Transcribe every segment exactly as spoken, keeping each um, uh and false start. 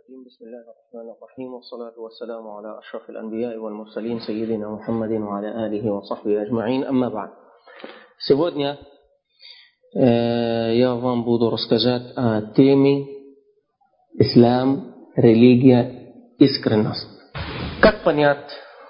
الرجيم بسم الله الرحمن الرحيم والصلاة والسلام على أشرف الأنبياء والمرسلين سيدنا محمد وعلى آله وصحبه أجمعين. أما بعد. Сегодня э, я вам буду рассказать о теме ислам, религия, искренность. Как понять,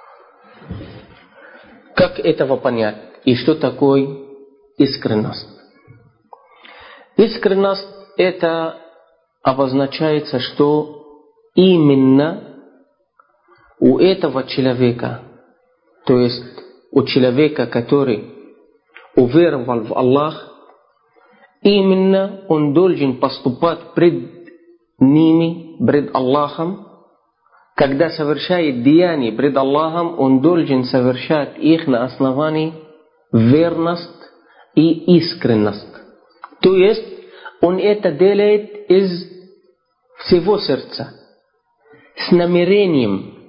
как этого понять и что такое искренность? Искренность это обозначается, что именно у этого человека, то есть у человека, который уверовал в Аллах, именно он должен поступать пред ними, пред Аллахом. Когда совершает деяния пред Аллахом, он должен совершать их на основании верности и искренности. То есть он это делает из всего сердца, с намерением.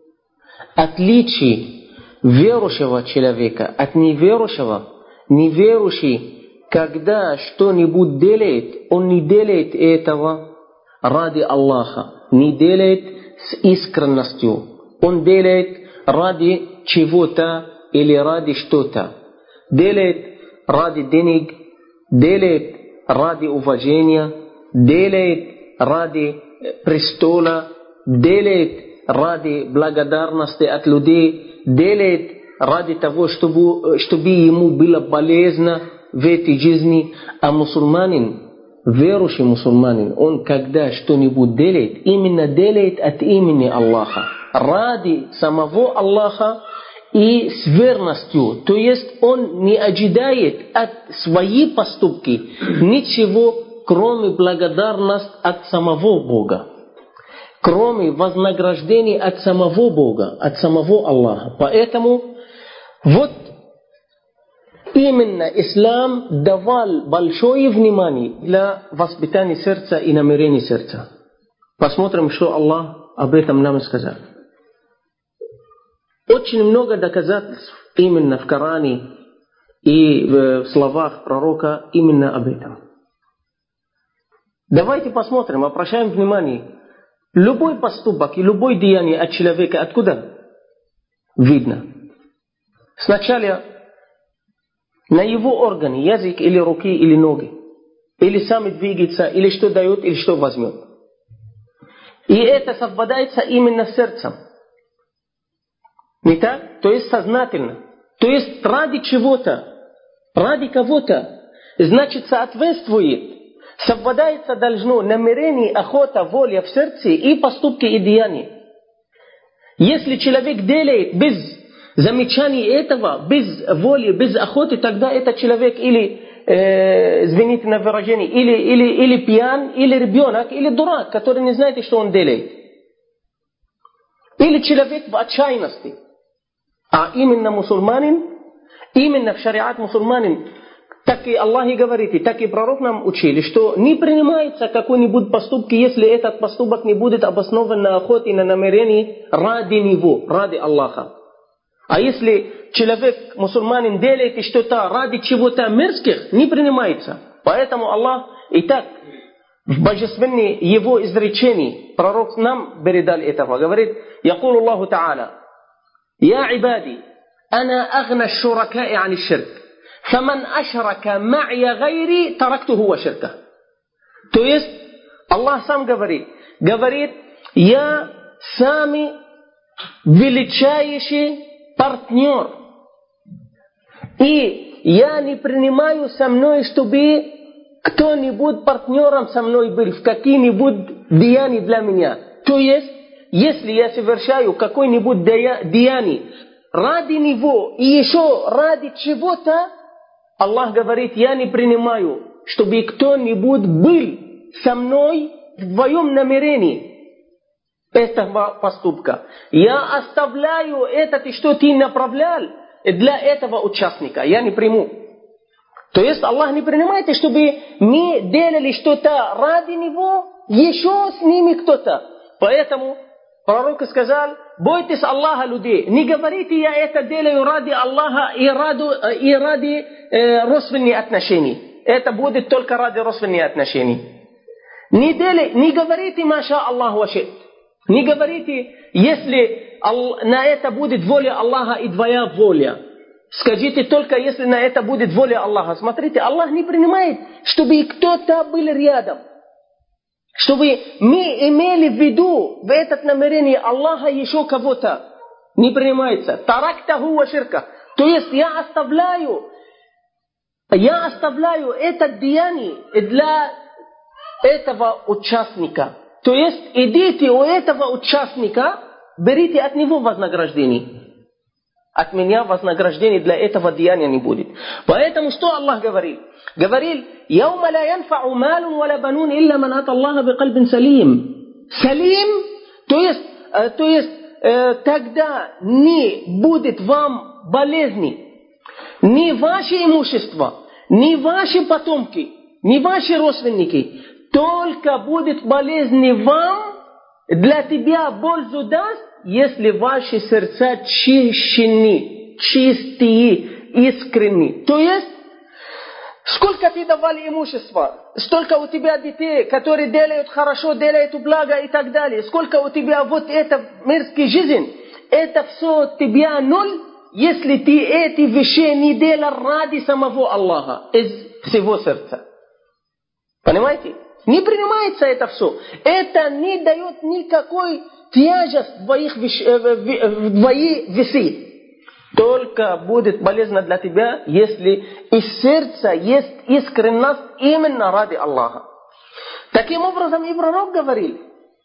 Отличие верующего человека от неверующего: неверующий, когда что-нибудь делает, он не делает этого ради Аллаха, не делает с искренностью, он делает ради чего-то или ради что-то, делает ради денег, делает ради уважения, делает ради престола, делает ради благодарности от людей, делает ради того, чтобы, чтобы ему было полезно в этой жизни. А мусульманин, верующий мусульманин, он когда что-нибудь делает, именно делает от имени Аллаха, ради самого Аллаха и с верностью. То есть он не ожидает от своих поступки ничего, кроме благодарности от самого Бога, кроме вознаграждения от самого Бога, от самого Аллаха. Поэтому вот именно ислам давал большое внимание для воспитания сердца и намерения сердца. Посмотрим, что Аллах об этом нам сказал. Очень много доказательств именно в Коране и в словах пророка именно об этом. Давайте посмотрим, обращаем внимание. Любой поступок и любое деяние от человека откуда видно? Сначала на его органы, язык или руки или ноги, или сами двигается, или что дает, или что возьмет. И это совпадается именно с сердцем. Не так? То есть сознательно. То есть ради чего-то, ради кого-то, значит соответствует. Совпадается должно намерение, охота, воля в сердце и поступки и деяния. Если человек делает без замечания этого, без воли, без охоты, тогда этот человек или, э, извините на выражение, или, или, или пьян, или ребенок, или дурак, который не знает, что он делает. Или человек в отчаянности. А именно мусульманин, именно в шариат мусульманин, так и Аллах и говорит, и так и пророк нам учили, что не принимается какой-нибудь поступок, если этот поступок не будет обоснован на охоте и на намерении ради него, ради Аллаха. А если человек, мусульманин, делает что-то ради чего-то мерзких, не принимается. Поэтому Аллах и так в божественной его изречении, пророк нам передал этого, говорит: «Якулу Аллаху Та'аля, я ибади, ана агна шуракаи ани ширк. فَمَنْ أَشْرَكَ مَعْيَ غَيْرِي تَرَكْتُهُ وَشِرْكَهُ». То есть Аллах сам говорит, говорит: я самый величайший партнер, и я не принимаю со мной, чтобы кто-нибудь партнером со мной был в какие-нибудь деяния для меня. То есть, если я совершаю какое-нибудь деяние ради него и еще ради чего-то, Аллах говорит: я не принимаю, чтобы кто-нибудь был со мной в твоем намерении этого поступка. Я оставляю это, что ты направлял, для этого участника. Я не приму. То есть Аллах не принимает, чтобы мы делали что-то ради него, еще с ними кто-то. Поэтому пророк сказал: бойтесь Аллаха, людей. Не говорите: я это делаю ради Аллаха и ради, и ради э, родственных отношений. Это будет только ради родственных отношений. Не, дели, не говорите «Маша Аллах вашит». Не говорите, если на это будет воля Аллаха и твоя воля. Скажите только, если на это будет воля Аллаха. Смотрите, Аллах не принимает, чтобы кто-то был рядом. Чтобы мы имели в виду в этот намерение Аллаха еще кого-то. Не принимается. Тарактаху ва ширка. То есть я оставляю, я оставляю это деяние для этого участника. То есть идите у этого участника, берите от него вознаграждение. От меня вознаграждение для этого деяния не будет. Поэтому что Аллах говорит? Говорит: «Яума ла янфа'у малун ва ла банун илля ман ата Аллаха бикальбин салим». Салим, то есть, то есть тогда не будет вам болезни, ни ваше имущество, ни ваши потомки, ни ваши родственники. Только будет болезни вам, для тебя пользу даст, если ваши сердца чищены, чистые, искренние. То есть, сколько ты давали имущества, столько у тебя детей, которые делают хорошо, делают благо и так далее. Сколько у тебя вот это мирская жизнь, это все тебя ноль, если ты эти вещи не делал ради самого Аллаха, из всего сердца. Понимаете? Не принимается это все. Это не дает никакой тяжесть в твоих весы. Только будет полезно для тебя, если из сердца есть искренность именно ради Аллаха. Таким образом и пророк говорил: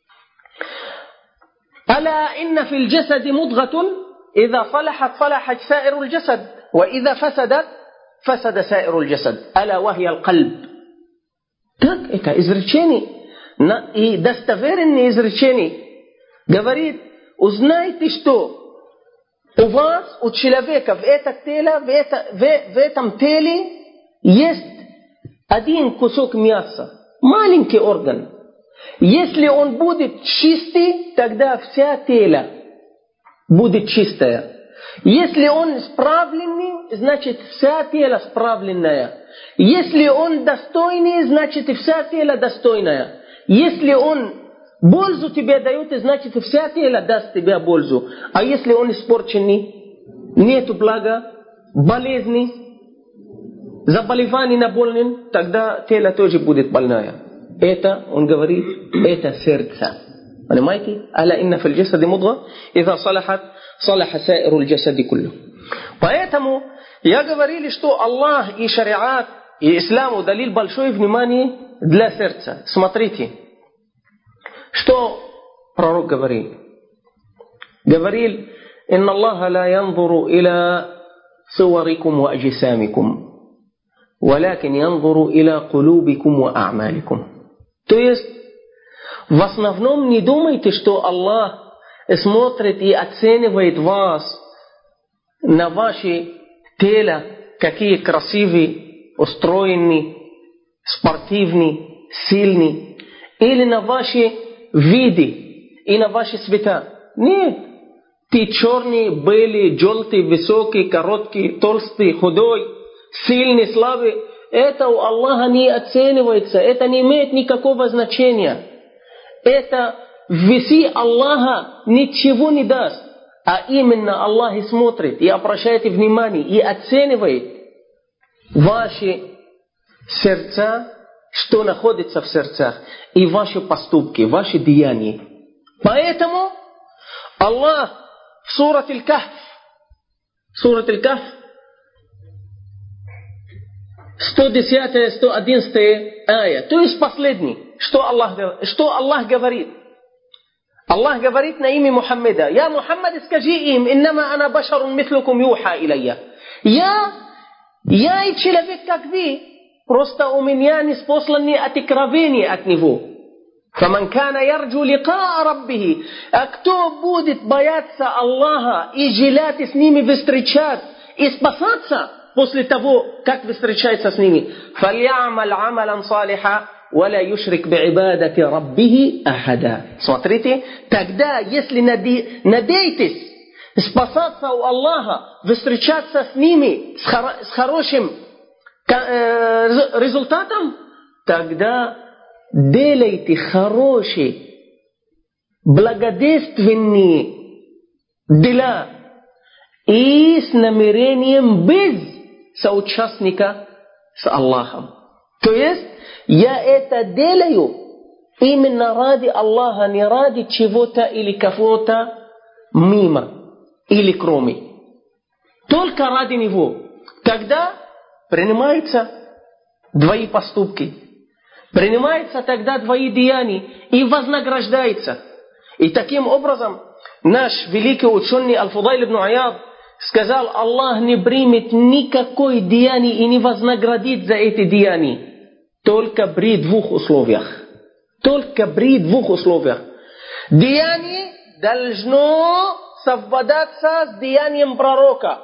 «Аля инна фил джасади мудгатун, иза салахат салахат саирул джасад, ва иза фасадат фасада саирул джасад, аля вахия аль-кальб». Так, это изречение, и достоверное изречение, говорит: узнайте, что у вас, у человека в, это тело, в, это, в, в этом теле есть один кусок мяса, маленький орган. Если он будет чистый, тогда вся тело будет чистая. Если он справленный, значит вся тело справленная. Если он достойный, значит и вся тело достойная. Если он пользу тебе дает, значит и вся тело даст тебе пользу. А если он испорченный, нету блага, болезни, заболеваний на больным, тогда тело тоже будет больное. Это, он говорит, это сердце. Понимаете? «Аля инна фил джасади мудга, иза салахат салаха саирул джасади куллю». Поэтому я говорил, что Аллах и шариат, и ислам удалил большое внимание для сердца. Смотрите, что пророк говорил. Говорил: «Инна Аллаха ла янзуру иля суарикум ва аджисамикум, валякин янзуру иля кулубикум ва а'маликум». То есть, в основном не думайте, что Аллах смотрит и оценивает вас на ваше тело, какие красивые, устроенные, спортивные, сильные, или на ваши виды и на ваши цвета. Нет. Ты черный, белый, желтый, высокий, короткий, толстый, худой, сильный, слабый. Это у Аллаха не оценивается. Это не имеет никакого значения. Это в весы Аллаха ничего не даст. А именно Аллах и смотрит, и обращает внимание, и оценивает ваши сердца, что находится в сердцах, и ваши поступки, ваши деяния. Поэтому Аллах в сурат Аль-Кахф, сурат Аль-Кахф, сто десятая, сто одиннадцатая ая, то есть последний, что Аллах, что Аллах говорит. Аллах говорит на имя Мухаммеда: «Я, Мухаммад, скажи им, иннама ана башарун мислукум юха илайя». Я, я и человек, как вы, просто у меня неспосланы откровения от него. «Фаман кана ярджу ликаа раббихи». А кто будет бояться Аллаха и желать с ними встречать и спасаться после того, как встречается с ними, «Фальямаль амалан салиха, валя юшрик би'ибадати раббихи ахада». Смотрите, тогда, если надеетесь спасаться у Аллаха, встречаться с ними с, хоро- с хорошим э, результатом, тогда делайте хорошие, благодетельные дела и с намерением без соучастника с Аллахом. То есть, я это делаю именно ради Аллаха, не ради чего-то или кого-то мимо или кроме. Только ради Него. Тогда принимаются твои поступки. Принимается тогда твои деяния и вознаграждается. И таким образом наш великий ученый Аль-Фудайль ибн Аяд сказал, Аллах не примет никакой деяний и не вознаградит за эти деяния. Только при двух условиях. Только при двух условиях. Деяние должно совпадаться с деянием пророка.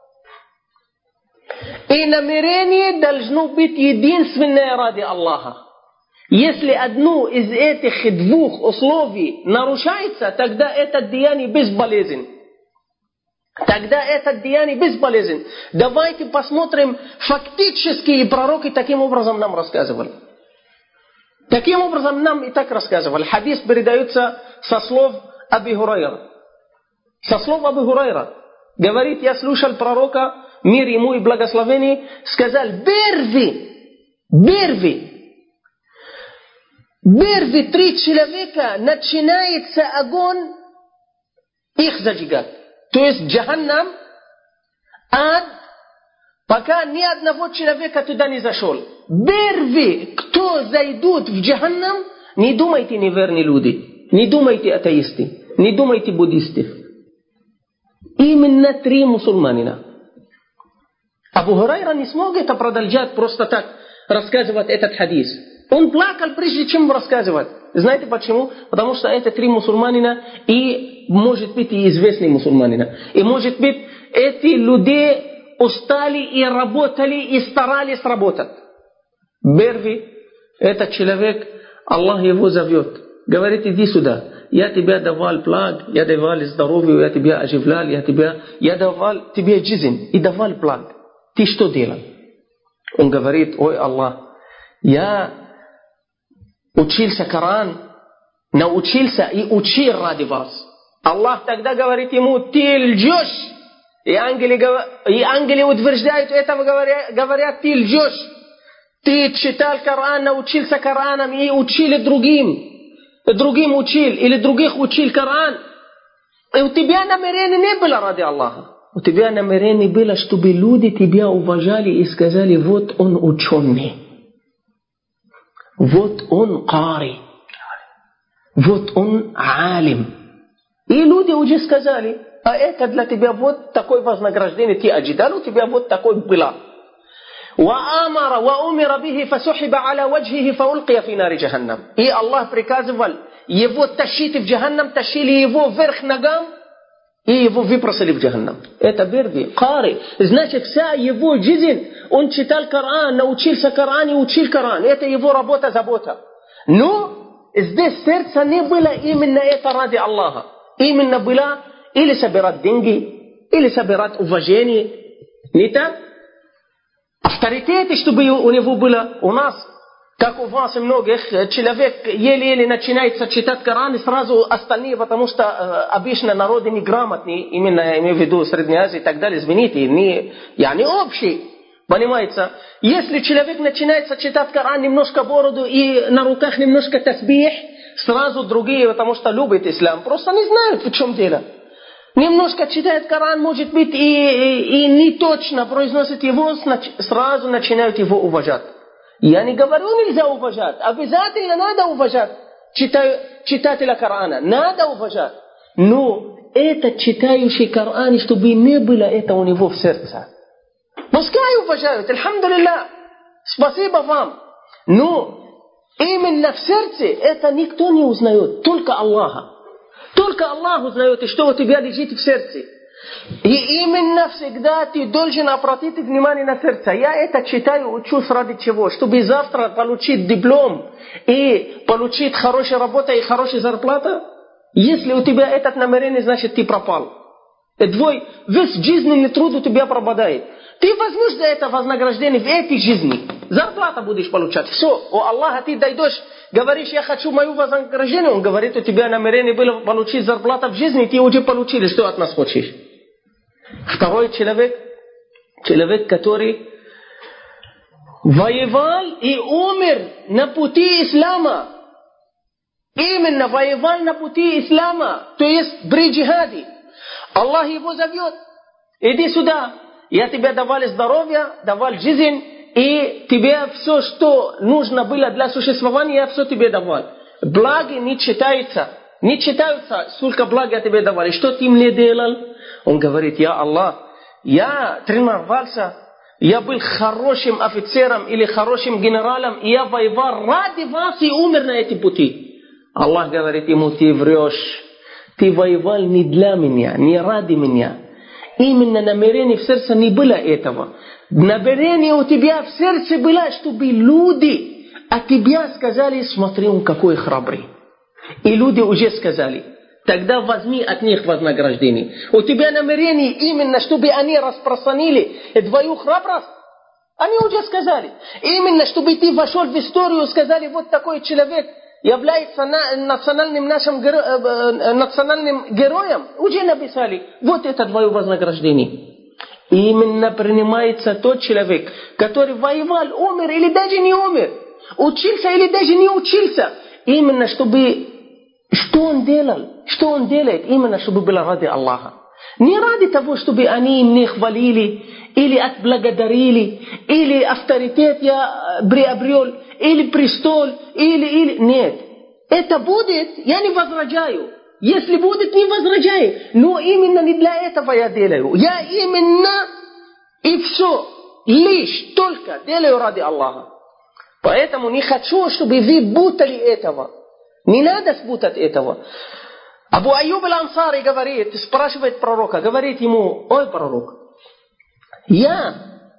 И намерение должно быть единственное ради Аллаха. Если одно из этих двух условий нарушается, тогда это деяние бесполезен. Тогда это деяние бесполезен. Давайте посмотрим, фактически пророки таким образом нам рассказывали. Таким образом нам и так рассказывали. Хадис передается со слов Аби Хурайра. Со слов Аби Хурайра. Говорит, я слушал пророка, мир ему и благословение, сказал, берви, берви, берви три человека, начинается огонь их зажигать. То есть Джаханнам, ад, пока ни одного человека туда не зашел. Первые, кто зайдут в Джаханнам, не думайте неверные люди, не думайте атеисты, не думайте буддисты. Именно три мусульманина. Абу Хурайра не смог это продолжать просто так, рассказывать этот хадис. Он плакал, прежде чем рассказывать. Знаете почему? Потому что это три мусульманина и, может быть, и известные мусульманина. И, может быть, эти люди устали и работали и старались работать. Берви, этот человек, Аллах его зовет. Говорит, иди сюда. Я тебе давал плаг, я давал здоровье, я тебя оживлял, я, тебя, я давал тебе жизнь и давал плаг. Ты что делал? Он говорит, ой Аллах, я учился Коран, научился и учил ради вас. Аллах тогда говорит ему, ты лжешь. И ангелы, и ангелы утверждают этого, говорят, говорят, ты лжешь. Ты читал Коран, научился Кораном и учили другим. Другим учил, или других учил Коран. И у тебя намерение не было ради Аллаха. У тебя намерение было, чтобы люди тебя уважали и сказали, вот он ученый. Вот он кари. Вот он алим. И люди уже сказали, а это для тебя вот такое вознаграждение. Ты ожидал, у тебя вот такое было. وَآمَرَ وَأُمِرَ بِهِ فَسُحِبَ عَلَى وَجْهِهِ فَأُلْقِيَ فِي نَارِ جَهَنَّمَ. И Аллах приказывал его тащить в Джаханнам, тащили его вверх ногам и его выпросили в Джаханнам. Это берви, кари. Значит, вся его жизнь, он читал Коран, научился Коран и учил Коран. Это его работа, забота. Но здесь сердце не было именно это ради Аллаха. Именно было или собирать деньги, или собирать уважение. Не так? Авторитеты, чтобы у него было у нас, как у вас и многих, человек еле-еле начинает читать Коран и сразу остальные, потому что э, обычно народы неграмотные, именно я имею в виду Средней Азии и так далее, извините, не, я не общий, понимаете? Если человек начинает читать Коран, немножко бороду и на руках немножко тасбих, сразу другие, потому что любят ислам, просто не знают, в чем дело. Немножко читает Коран, может быть, и, и, и не точно произносит его, сразу начинают его уважать. Я не говорю, нельзя уважать. Обязательно надо уважать читателя Корана. Надо уважать. Но этот читающий Коран, чтобы не было это у него в сердце. Пускай уважают. Альхамдулилля. Спасибо вам. Но именно в сердце это никто не узнает. Только Аллаха. Только Аллах узнает, что у тебя лежит в сердце. И именно всегда ты должен обратить внимание на сердце. Я это читаю, учусь ради чего? Чтобы завтра получить диплом и получить хорошую работу и хорошую зарплату. Если у тебя это намерение, значит ты пропал. И твой весь жизненный труд у тебя пропадает. Ты возьмешь за это вознаграждение в этой жизни. Зарплата будешь получать. Все, у Аллаха ты дойдешь говоришь, я хочу мое вознаграждение, он говорит, у тебя намерение было получить зарплату в жизни, ты уже получили, что от нас хочешь. Второй человек, человек, который воевал и умер на пути ислама. Именно воевал на пути ислама, то есть при джихаде. Аллах его зовет, иди сюда, я тебе давал здоровье, давал жизнь, и тебе все, что нужно было для существования, я все тебе давал. Благи не читаются, не читаются, сколько благ я тебе давал. И что ты мне делал? Он говорит, я Аллах, я тренировался, я был хорошим офицером или хорошим генералом, и я воевал ради вас и умер на эти пути. Аллах говорит ему, ты врешь, ты воевал не для меня, не ради меня. Именно намерение в сердце не было этого. Намерение у тебя в сердце было, чтобы люди от тебя сказали, смотри, он какой храбрый. И люди уже сказали, тогда возьми от них вознаграждение. У тебя намерение именно, чтобы они распространили твою храбрость. Они уже сказали. Именно, чтобы ты вошел в историю, сказали, вот такой человек является национальным нашим геро... национальным героем. Уже написали, вот это твое вознаграждение. Именно принимается тот человек, который воевал, умер или даже не умер. Учился или даже не учился. Именно чтобы... Что он делал? Что он делает? Именно чтобы было ради Аллаха. Не ради того, чтобы они мне хвалили, или отблагодарили, или авторитет я приобрел, или престол, или, или... Нет. Это будет, я не возражаю. Если будет, не возражаю. Но именно не для этого я делаю. Я именно и все, лишь только делаю ради Аллаха. Поэтому не хочу, чтобы вы путали этого. Не надо спутать этого. Абу Аюб аль-Ансари говорит, спрашивает пророка, говорит ему, ой, пророк, я,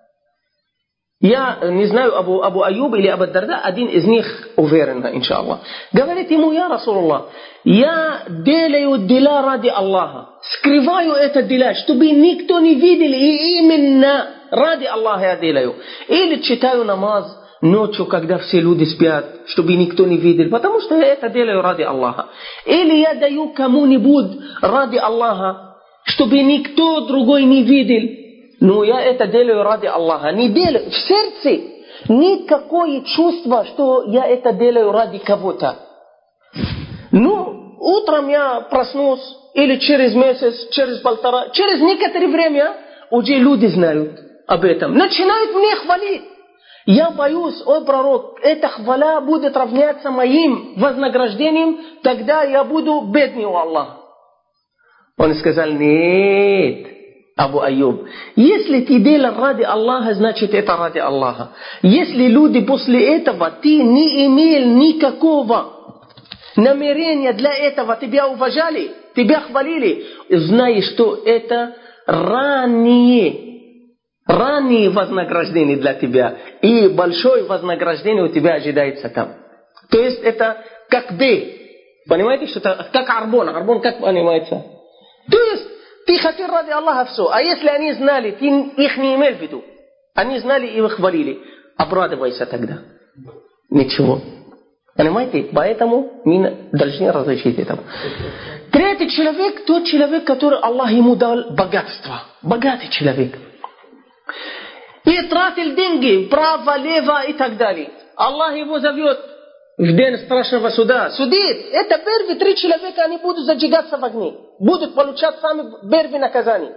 я не знаю, Абу, Абу Аюб или Абу Дарда, один из них уверен, иншаллах. Говорит ему, я Расулаллах, я делаю дела ради Аллаха, скрываю это дела, чтобы никто не видел, и именно ради Аллаха я делаю. Или читаю намаз ночью, когда все люди спят, чтобы никто не видел, потому что я это делаю ради Аллаха. Или я даю кому-нибудь ради Аллаха, чтобы никто другой не видел. Но я это делаю ради Аллаха. Не делаю в сердце никакое чувство, что я это делаю ради кого-то. Ну, утром я проснусь, или через месяц, через полтора, через некоторое время уже люди знают об этом. Начинают мне хвалить. Я боюсь, ой, пророк, эта хвала будет равняться моим вознаграждением, тогда я буду бедный у Аллаха. Он сказал, нет, Абу Аюб, если ты делал ради Аллаха, значит это ради Аллаха. Если люди после этого, ты не имел никакого намерения для этого, тебя уважали, тебя хвалили, знай, что это ранее. Раннее вознаграждение для тебя. И большое вознаграждение у тебя ожидается там. То есть это как бы. Понимаете, что это как арбон. Арбон как понимается? То есть ты хотел ради Аллаха все. А если они знали, ты их не имел в виду. Они знали и их хвалили. Обрадуйся тогда. Ничего. Понимаете? Поэтому мы должны различить это. Третий человек, тот человек, который Аллах ему дал богатство. Богатый человек. И тратил деньги, право, лево и так далее. Аллах его зовет в день страшного суда. Судит. Это первые три человека, они будут зажигаться в огне. Будут получать сами первые наказания.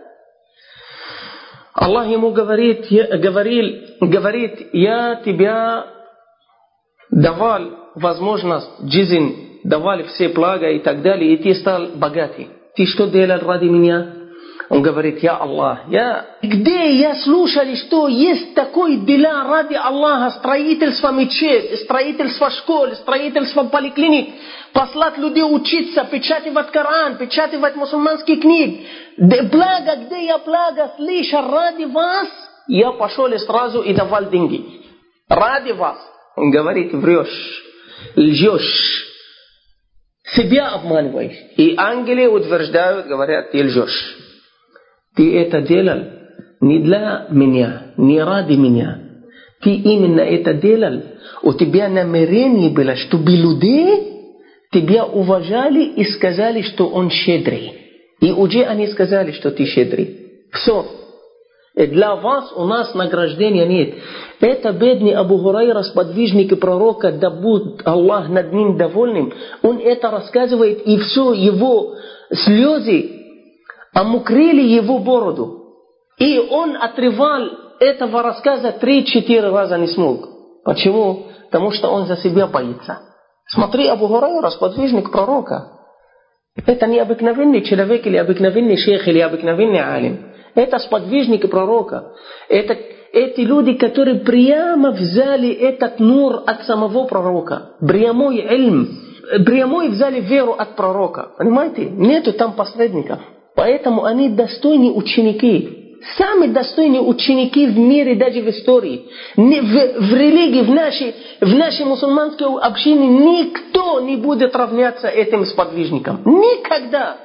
Аллах ему говорит, говорил, говорит, я тебя давал возможность, жизнь, давал все блага и так далее, и ты стал богатый. Ты что делал ради меня? Он говорит, я Аллах, я... Где я слушал, что есть такое дела ради Аллаха, строительство мечеть, строительство школ, строительство поликлиник, послать людей учиться, печатывать Коран, печатывать мусульманские книги. Благо, где я благо слышал ради вас, я пошел и сразу и давал деньги. Ради вас. Он говорит, врешь, лжешь, себя обманываешь. И ангелы утверждают, говорят, ты лжешь. Ты это делал не для меня, не ради меня. Ты именно это делал. У тебя намерение было, чтобы люди тебя уважали и сказали, что он щедрый. И уже они сказали, что ты щедрый. Все. Для вас у нас награждения нет. Это бедный Абу Хурайра, сподвижник пророка, да будет Аллах над ним довольным. Он это рассказывает, и все, его слезы омокрили его бороду. И он отрывал этого рассказа три-четыре раза не смог. Почему? Потому что он за себя боится. Смотри, Абу Хурайра, сподвижник пророка. Это не обыкновенный человек, или обыкновенный шейх, или обыкновенный алим. Это сподвижник пророка. Это эти люди, которые прямо взяли этот нур от самого пророка. Прямой ильм. Прямой взяли веру от пророка. Понимаете? Нету там посредников. Поэтому они достойные ученики. Самые достойные ученики в мире, даже в истории. В, в религии, в нашей, в нашей мусульманской общине никто не будет равняться этим сподвижникам. Никогда.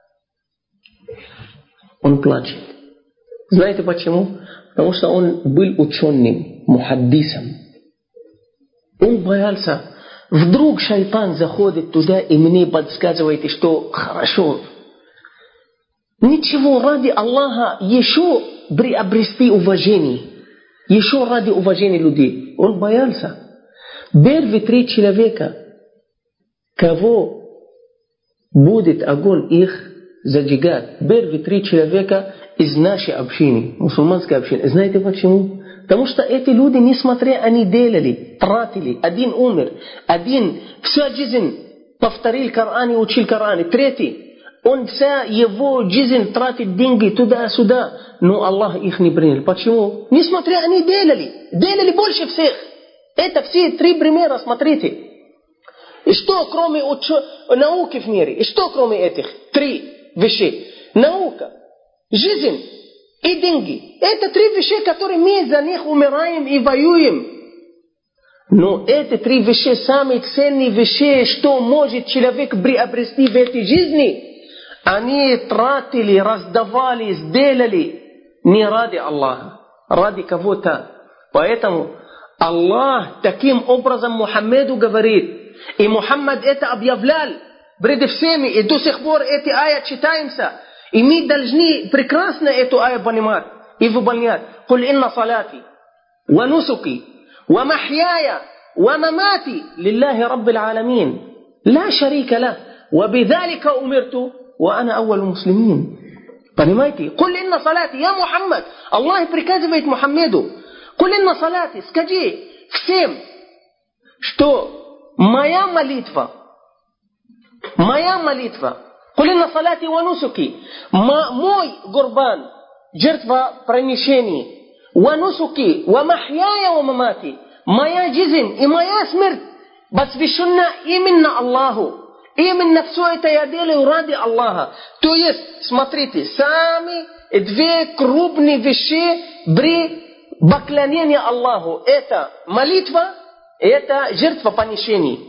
Он плачет. Знаете почему? Потому что он был ученым, мухаддисом. Он боялся. Вдруг шайтан заходит туда и мне подсказывает, что хорошо. Ничего, ради Аллаха еще приобрести уважение. Еще ради уважения людей. Он боялся. Первые три человека, кого будет огонь их зажигать. Первые три человека из нашей общины, мусульманской общины. Знаете почему? Потому что эти люди, несмотря, они делали, тратили. Один умер, один всю жизнь повторил Коран и учил Коран. Третий, он вся его жизнь тратит деньги туда-сюда. Но Аллах их не принял. Почему? Несмотря, они делали. Делали больше всех. Это все три примера, смотрите. И что, кроме учё... науки в мире? И что, кроме этих три вещей? Наука, жизнь и деньги. Это три вещи, которые мы за них умираем и воюем. Но эти три вещи самые ценные вещи, что может человек приобрести в этой жизни. Они тратили, раздавали, сделали не ради Аллаха, ради кого-то. Поэтому Аллах таким образом Мухаммеду говорит. И Мухаммад это объявлял перед всеми. И до сих пор эти аяты читаемся. И мы должны прекрасно эту аю понимать и выполнять. «Куль инна салати, ва нусуки, ва махьяя, ва мамати, лиллахи раббил аламин, ла шарика ла, ва бидалика умирту, ва ана ауалу муслимин». Понимаете? «Куль инна салати, я Мухаммад». Аллах приказывает Мухаммеду. «Куль инна салати», скажи всем, что моя молитва, моя молитва, «Куль инна салати ва нусуки», мой гурбан, жертва приношения, «ва нусуки, ва махьяя, ва мамати», моя жизнь и моя смерть посвящена именно Аллаху. Именно все это я делаю ради Аллаха. То есть, смотрите, сами две крупные вещи при поклонении Аллаху. Это молитва, это жертвоприношение.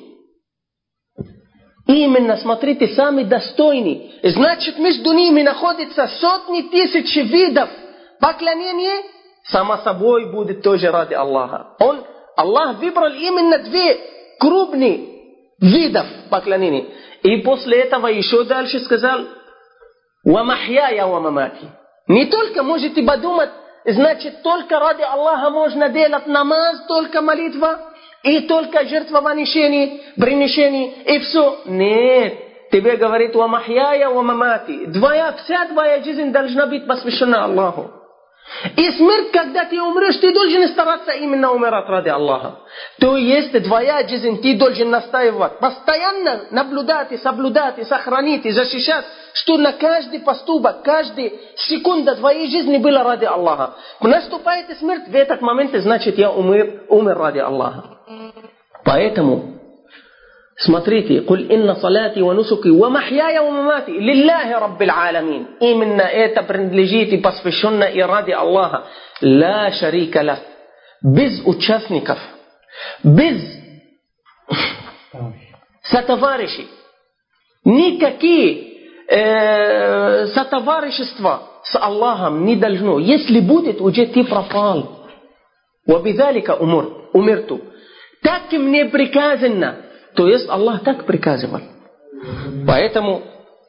Именно, смотрите, самые достойные. Значит, между ними находятся сотни тысяч видов поклонения. Само собой будет тоже ради Аллаха. Он, Аллах выбрал именно две крупные видов поклонения. И после этого еще дальше сказал: «Ва махьяя ва мамати». Не только можете подумать, значит, только ради Аллаха можно делать намаз, только молитва, и только жертвоприношение, приношение, и все. Нет. Тебе говорит: «Ва махьяя ва мамати». Твоя, вся твоя жизнь должна быть посвящена Аллаху. И смерть, когда ты умрешь, ты должен стараться именно умирать ради Аллаха. То есть твоя жизнь, ты должен настаивать, постоянно наблюдать и соблюдать, и сохранить, и защищать, что на каждый поступок, каждая секунда твоей жизни была ради Аллаха. Наступает смерть, в этот момент, значит, я умер, умер ради Аллаха. Поэтому, смотрите, «Куль инна салати ва нусуки, ва махьяя ва мамати, лиллахи раббил аламин». Именно это принадлежит и посвященно и ради Аллаха. Ла шарика ла. Без участников, без сотоварищей. Никакие э, сотоварищества с Аллахом не должно. Если будет, уже ты пропал. وَبِذَلِكَ умирту. Так мне приказано. То есть Аллах так приказывал. Поэтому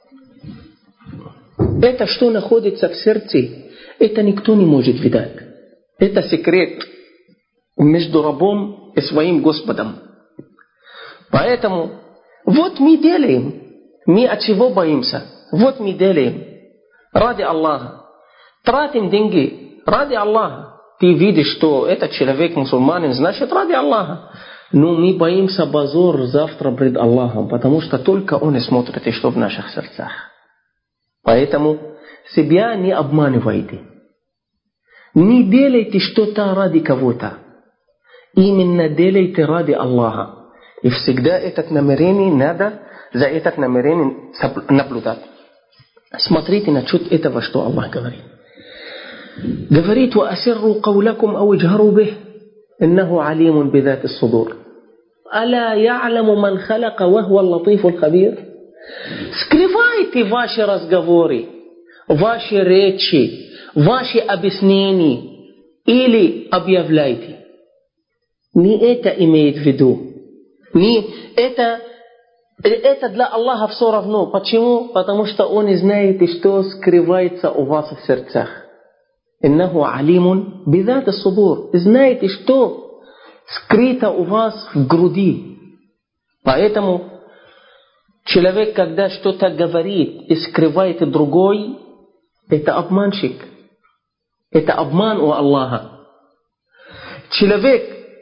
это, что находится в сердце, это никто не может видеть. Это секрет между рабом и своим Господом. Поэтому вот мы делаем. Мы от чего боимся? Вот мы делаем. Ради Аллаха. Тратим деньги. Ради Аллаха. Ты видишь, что этот человек мусульманин, значит ради Аллаха. Но мы боимся позор завтра пред Аллахом, потому что только Он смотрит, и что в наших сердцах. Поэтому себя не обманывайте. Не делайте что-то ради кого-то. Именно делайте ради Аллаха. И всегда это намерение надо за это намерение наблюдать. Смотрите насчет этого, что Аллах говорит. Говорит: وَأَسِرُّوا قَوْلَكُمْ أَوْ اجْهَرُوا بِهِ إِنَّهُ عَلِيمٌ بِذَاتِ الصُّدُورِ أَلَا يَعْلَمُ مَنْ خَلَقَ وَهُوَ اللَّطِيفُ الْخَبِيرُ. Скрывайте ваши разговоры, ваши речи, ваши объяснения или объявляйте. Не это имеет в виду. Не это, это для Аллаха все равно. Почему? Потому что Он знает, что скрывается у вас в сердцах. Иннаху алимун бидат ас-судур. Знаете, что скрыто у вас в груди. Поэтому человек, когда что-то говорит и скрывает другой, это обманщик. Это обман у Аллаха. Человек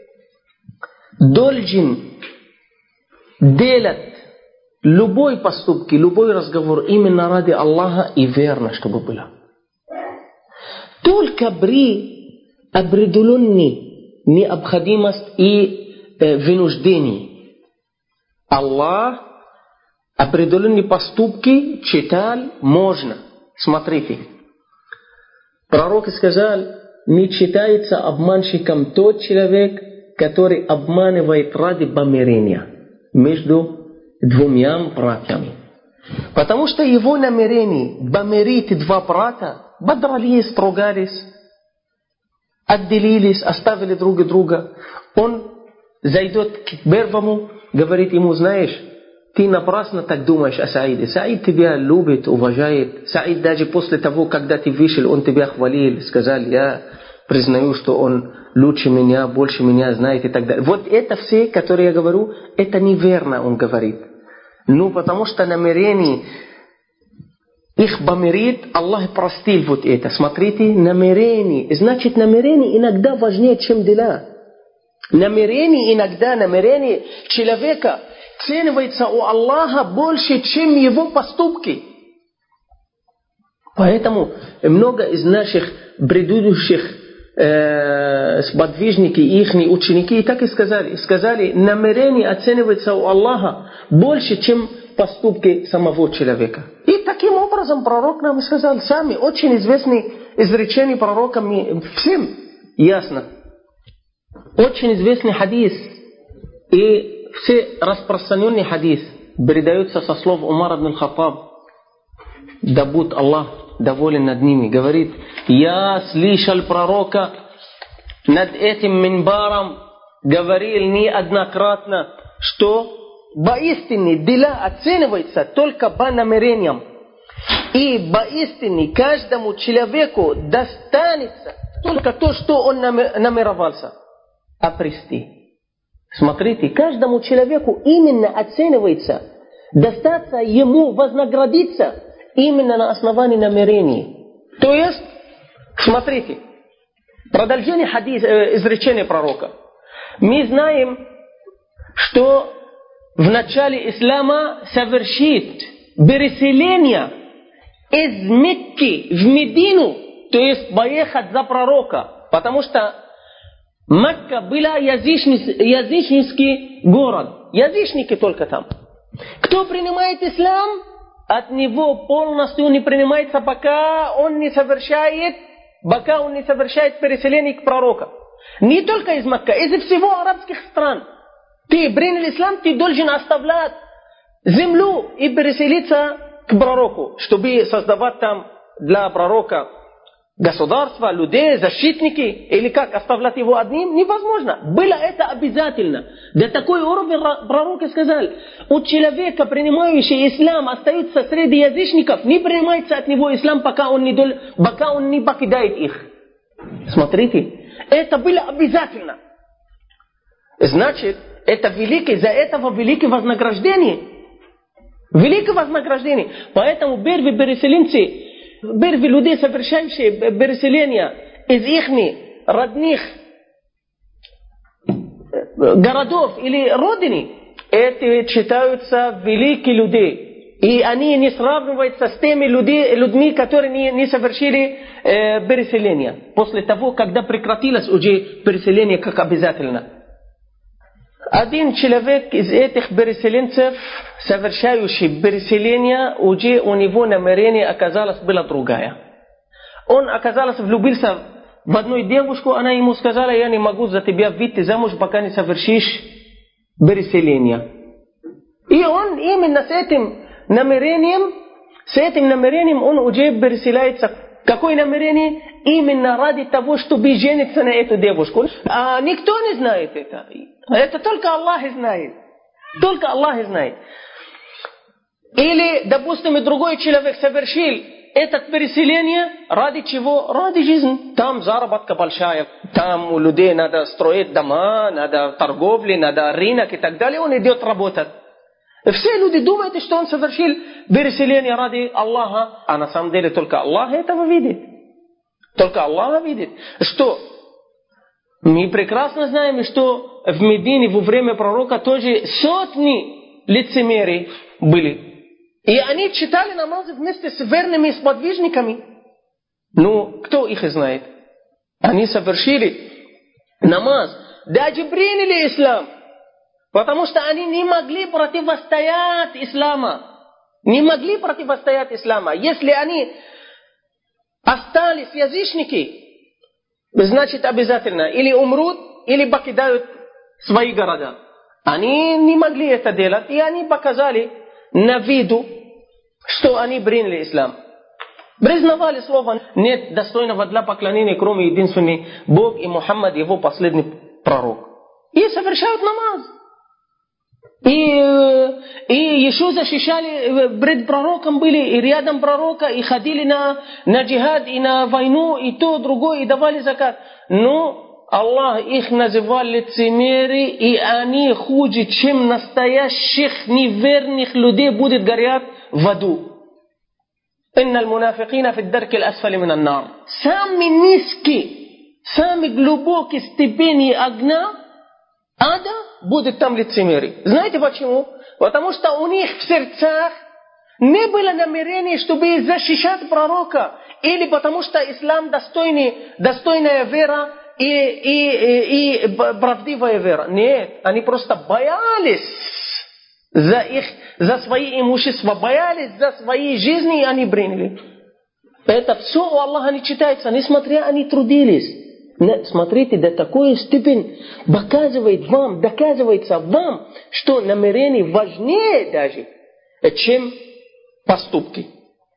должен делать любой поступки, любой разговор именно ради Аллаха и верно, чтобы было. Только при определенной необходимости и э, вынуждении. Аллах определенные поступки читал можно. Смотрите. Пророк сказал: не считается обманщиком тот человек, который обманывает ради помирения между двумя братьями. Потому что его намерение помирить два брата, подрались, стругались, отделились, оставили друг друга. Он зайдет к первому, говорит ему: знаешь, ты напрасно так думаешь о Саиде. Саид тебя любит, уважает. Саид даже после того, когда ты вышел, он тебя хвалил, сказал: я признаю, что он лучше меня, больше меня знает и так далее. Вот это все, которые я говорю, это неверно, он говорит. Ну, потому что намерение их помирит, Аллах простил вот это. Смотрите, намерение. Значит, намерение иногда важнее, чем дела. Намерение иногда, намерение человека ценится у Аллаха больше, чем его поступки. Поэтому много из наших предыдущих э, сподвижники, их ученики так и сказали. Сказали, намерение оценивается у Аллаха больше, чем поступки самого человека. И таким образом пророк нам сказал сами. Очень известный изречение пророка всем ясно. Очень известный хадис. И все распространенный хадис передаются со слов Умара ибн Хаттаб. Да будет Аллах доволен над ними. Говорит: я слышал пророка над этим минбаром, говорил неоднократно, что поистине дела оцениваются только по намерениям. И поистине каждому человеку достанется только то, что он намеревался обрести. Смотрите, каждому человеку именно оценивается, достаться ему вознаградиться именно на основании намерений. То есть, смотрите, продолжение хадис, э, изречения пророка. Мы знаем, что в начале ислама совершит переселение из Мекки в Медину, то есть поехать за пророка, потому что Мекка была языческий город, язычники только там. Кто принимает ислам, от него полностью не принимается, пока он не совершает, пока он не совершает переселение к пророку. Не только из Мекки, из всего арабских стран. Ты принял ислам, ты должен оставлять землю и переселиться к пророку, чтобы создавать там для пророка государства, людей, защитники, или как, оставлять его одним, невозможно. Было это обязательно. До такой уровня пророки сказали, у человека, принимающего ислам, остается среди язычников, не принимается от него ислам, пока он не, дол... пока он не покидает их. Смотрите, это было обязательно. Значит, это великое, за этого великое вознаграждение. Великое вознаграждение. Поэтому первые переселенцы, первые люди, совершающие переселение из их родных городов или родины, это считаются великие люди. И они не сравниваются с теми люди, людьми, которые не, не совершили э, переселение. После того, когда прекратилось уже переселение как обязательно. Один человек из этих переселенцев, совершающий переселение, уже у него намерение оказалось было другая. Он оказалось влюбился в одну девушку, она ему сказала, я не могу за тебя выйти замуж, пока не совершишь переселение. И он именно с этим намерением, с этим намерением он уже переселяется. Какое намерение? Именно ради того, чтобы жениться на эту девушку. А никто не знает это. Это только Аллах знает. Только Аллах знает. Или, допустим, другой человек совершил это переселение ради чего? Ради жизни. Там заработка большая. Там у людей надо строить дома, надо торговли, надо рынок и так далее. Он идет работать. Все люди думают, что он совершил переселение ради Аллаха, а на самом деле только Аллах этого видит. Только Аллах видит. Что? Мы прекрасно знаем, что в Медине во время пророка тоже сотни лицемерий были. И они читали намазы вместе с верными сподвижниками. Ну, кто их знает? Они совершили намаз, даже приняли ислам. Потому что они не могли противостоять ислама. Не могли противостоять ислама. Если они остались язычники, значит обязательно или умрут, или покидают свои города. Они не могли это делать, и они показали на виду, что они приняли ислам. Признавали слово, нет достойного для поклонения, кроме единственного Бог и Мухаммад, его последний пророк. И совершают намаз. И, и еще защищали, пред пророком были, и рядом пророка, и ходили на, на джихад, и на войну, и то, другое, и давали закат. Но Аллах их называл лицемеры, и они хуже, чем настоящих неверных людей будут горят в аду. إن المنافقين في الدرك الأسفل من النار. Самый низкий, самый глубокий степень огня ада будет там лицемерие. Знаете почему? Потому что у них в сердцах не было намерения, чтобы защищать пророка. Или потому что ислам достойный, достойная вера и, и, и, и правдивая вера. Нет, они просто боялись за их, за свои имущества, боялись за свои жизни, и они приняли. Это все у Аллаха не читается, несмотря они трудились. Смотрите, до такой степени показывает вам, доказывается вам, что намерение важнее даже, чем поступки.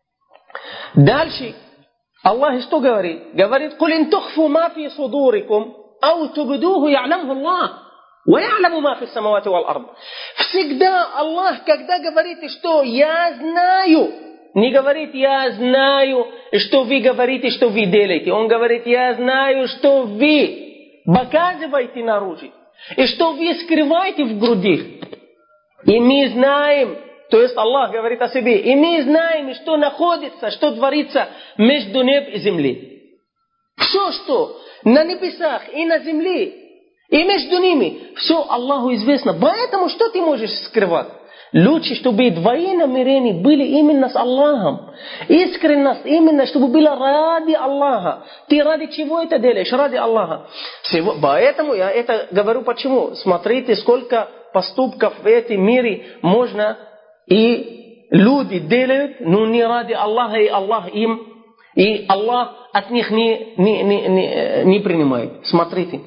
Дальше Аллах что говорит? Говорит, «Куль ин тухфу ма фи судурикум, ау тубдуху я'ламху Аллах, ва я'ламу ма фи самавати вал ард». Всегда Аллах, когда говорит, что «я знаю», не говорит, я знаю, что вы говорите, что вы делаете. Он говорит, я знаю, что вы показываете наружу. И что вы скрываете в груди. И мы знаем, то есть Аллах говорит о себе, и мы знаем, что находится, что творится между неб и землей. Все, что на небесах и на земле, и между ними, все Аллаху известно. Поэтому что ты можешь скрывать? Лучше, чтобы твои намерения были именно с Аллахом. Искренность именно, чтобы было ради Аллаха. Ты ради чего это делаешь? Ради Аллаха. Поэтому я это говорю почему. Смотрите, сколько поступков в этом мире можно и люди делают, но не ради Аллаха, и Аллах им, и Аллах от них не, не, не, не, не принимает. Смотрите.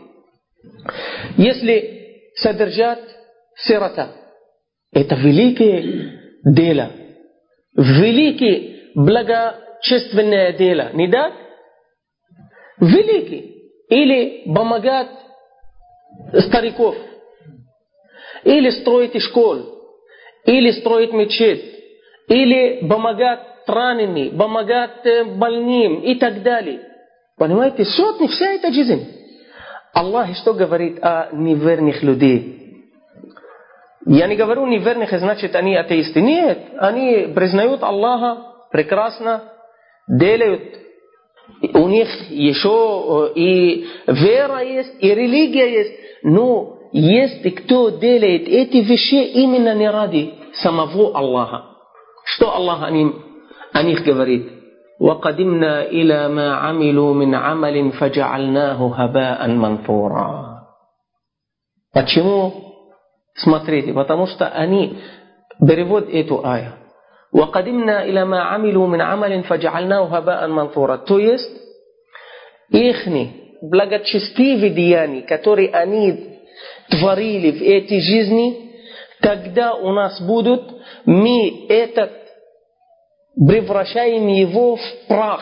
Если содержать сирота, это великое дело, великое благочественное дело, не так? великий, или помогать стариков, или строить школу, или строить мечеть, или помогать раненым, помогать больным и так далее. Понимаете, сотни, вся эта жизнь. Аллах что говорит о неверных людей? Я не говорю неверных, значит они атеисты. Нет, они признают Аллаха прекрасно, делают. У них еще и вера есть, и религия есть. Но есть кто делает эти вещи именно не ради самого Аллаха. Что Аллах о них, о них говорит? وَقَدِمْنَا إِلَى مَا عَمِلُوا مِنْ عَمَلٍ فَجَعَلْنَاهُ هَبَاءً مَنْثُورًا. Почему? Смотрите, потому что они переводят эту аю. وَقَدِمْنَا إِلَى مَا عَمِلُوا مِنْ عَمَلٍ فَجَعَلْنَاهُ هَبَاءً مَنْثُورًا. То есть, ихни благочестивые деяния, которые они творили в этой жизни, когда у нас будут, мы этот превращаем его в прах.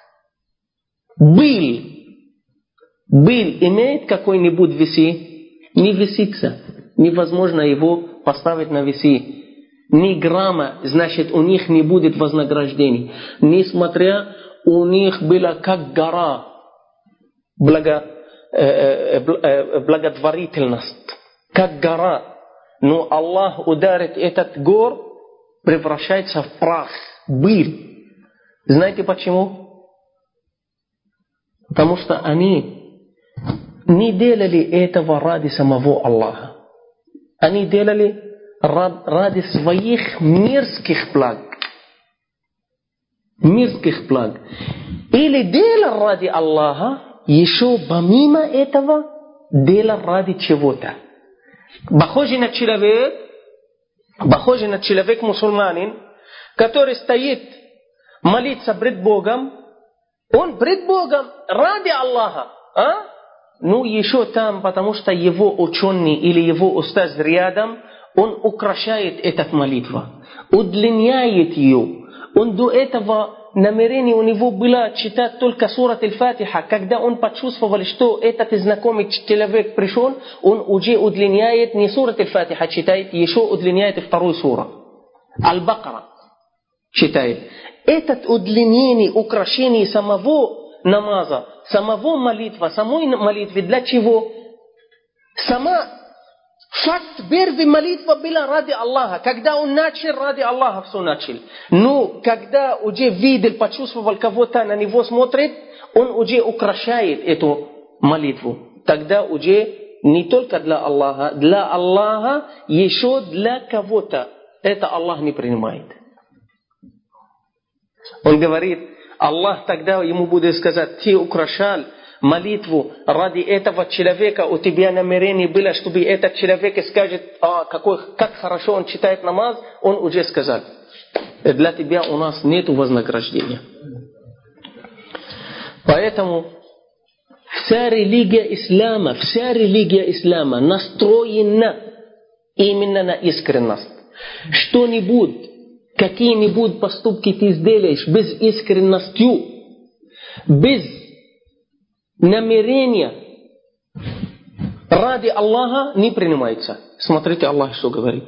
Был. Был имеет какой-нибудь веси? Не висится. Невозможно его поставить на веси. Ни грамма, значит, у них не будет вознаграждений. Несмотря, у них было как гора благо, э, э, благотворительность. Как гора. Но Аллах ударит этот гор, превращается в прах. Был. Знаете почему? Потому что они не делали этого ради самого Аллаха. Они делали ради своих мирских благ. Мирских благ. Или делал ради Аллаха, еще помимо этого делал ради чего-то. Похоже на человек, похоже на человек мусульманин, который стоит молиться пред Богом, он пред Богом ради Аллаха, а? Ну еще там, потому что его ученый или его устаз рядом, он украшает эту молитву, удлиняет ее. Он до этого намерение у него было читать только сурат Аль-Фатиха. Когда он почувствовал, что этот знакомый человек пришел, он уже удлиняет не сурат Аль-Фатиха читает, еще удлиняет вторую суру. Аль-Бакара читает. Этот удлинение, украшение самого намаза, самого молитвы, самой молитвы для чего? Сама факт первой молитвы была ради Аллаха. Когда он начал, ради Аллаха все начал. Но когда уже видел, почувствовал кого-то, на него смотрит, он уже украшает эту молитву. Тогда уже не только для Аллаха, для Аллаха еще для кого-то. Это Аллах не принимает. Он говорит, Аллах тогда ему будет сказать, ты украшал молитву ради этого человека, у тебя намерение было, чтобы этот человек скажет, а, какой, как хорошо он читает намаз, он уже сказал, для тебя у нас нет вознаграждения. Поэтому вся религия ислама, вся религия ислама настроена именно на искренность. Что-нибудь, какие-нибудь поступки ты сделаешь без искренности, без намерения ради Аллаха не принимается. Смотрите, Аллах что говорит.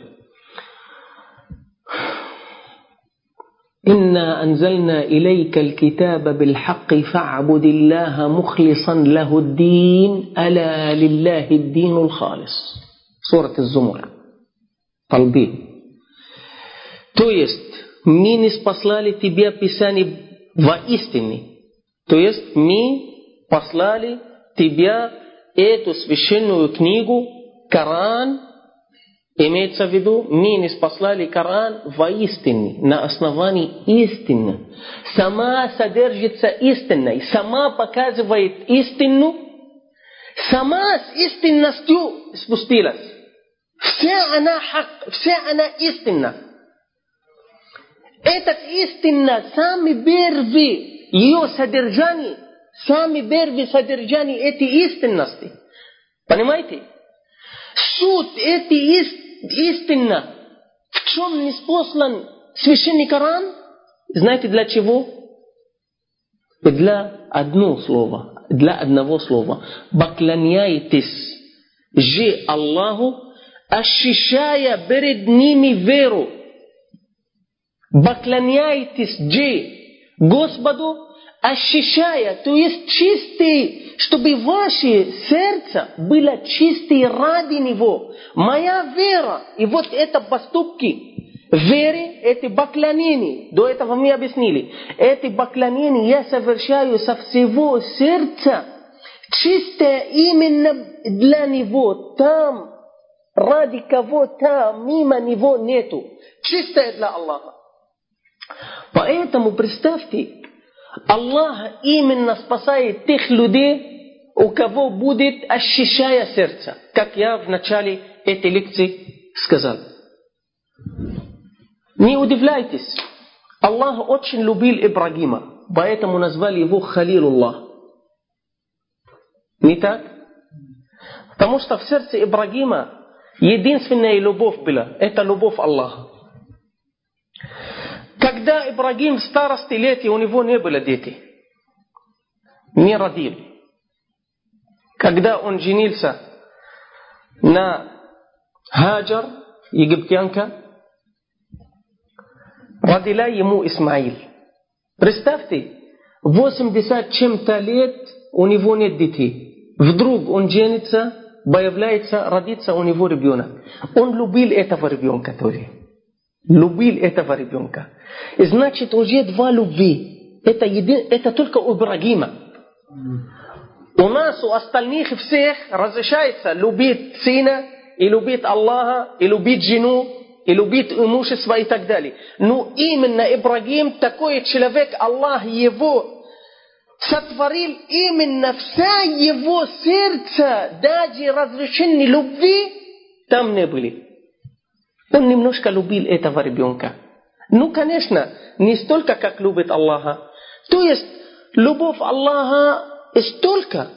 إنا أنزلنا إليك الكتاب بالحق فاعبد الله مخلصا له الدين ألا لله الدين الخالص. سورة الزمر. قلبي. То есть, мы не спаслали тебе Писание воистине. То есть, мы послали тебе эту священную книгу, Коран, имеется в виду, мы не спаслали Коран воистине, на основании истины. Сама содержится истиной, сама показывает истину, сама с истинностью спустилась. Вся она хак, вся она истина. Этот истина, сами первые ее содержание, сами первые содержания этой истинности. Понимаете? Суть этой истины, в чем не спослан священный Коран, знаете для чего? Для одного слова. для одного слова. Поклоняйтесь же Аллаху, ощущая перед ними веру. Поклоняйтесь же Господу, ощущая, то есть чистый, чтобы ваше сердце было чистое ради Него. Моя вера, и вот это поступки веры, эти поклонения, до этого мы объяснили, эти поклонения я совершаю со всего сердца, чистое именно для Него, там, ради кого-то, мимо Него нету, чистое для Аллаха. Поэтому представьте, Аллах именно спасает тех людей, у кого будет ощущая сердце, как я в начале этой лекции сказал. Не удивляйтесь, Аллах очень любил Ибрагима, поэтому назвали его Халилуллах. Не так? Потому что в сердце Ибрагима единственная любовь была, это любовь Аллаха. Когда Ибрагим в старости лет, у него не было детей, не родил. Когда он женился на Хаджар, египтянка, родила ему Исмаил. Представьте, восемьдесят чем-то лет у него нет детей. Вдруг он женится, появляется, родится у него ребенок. Он любил этого ребенка тоже. Любил этого ребенка. И значит, уже два любви. Это, един... это только у Ибрагима. У нас, у остальных всех разрешается любить сына, и любить Аллаха, и любить жену, и любить имущество и так далее. Но именно Ибрагим, такой человек, Аллах его сотворил, именно вся его сердце, даже разрешение любви, там не были. Он немножко любил этого ребенка. Ну, конечно, не столько, как любит Аллаха. То есть, любовь Аллаха столько.